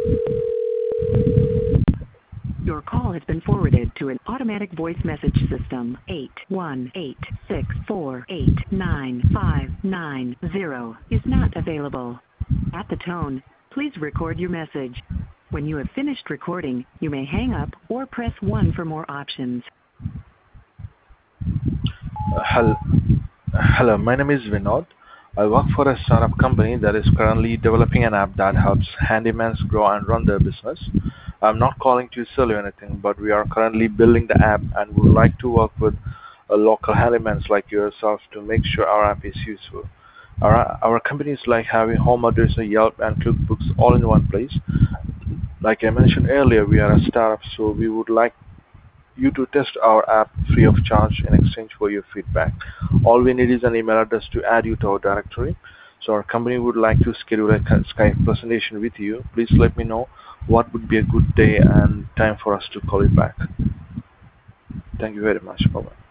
Your call has been forwarded to an automatic voice message system. 818-648-9590 is not available. At the tone, please record your message. When you have finished recording, you may hang up or press 1 for more options. Hello, my name is Vinod. I work for a startup company that is currently developing an app that helps handymans grow and run their business. I'm not calling to sell you anything, but we are currently building the app and would like to work with local handymans like yourself to make sure our app is useful. Our company is like having home address, Yelp, and QuickBooks all in one place. Like I mentioned earlier, we are a startup, so we would like you to test our app free of charge in exchange for your feedback. All we need is an email address to add you to our directory. So our company would like to schedule a Skype presentation with you. Please let me know what would be a good day and time for us to call you back. Thank you very much. Bye-bye.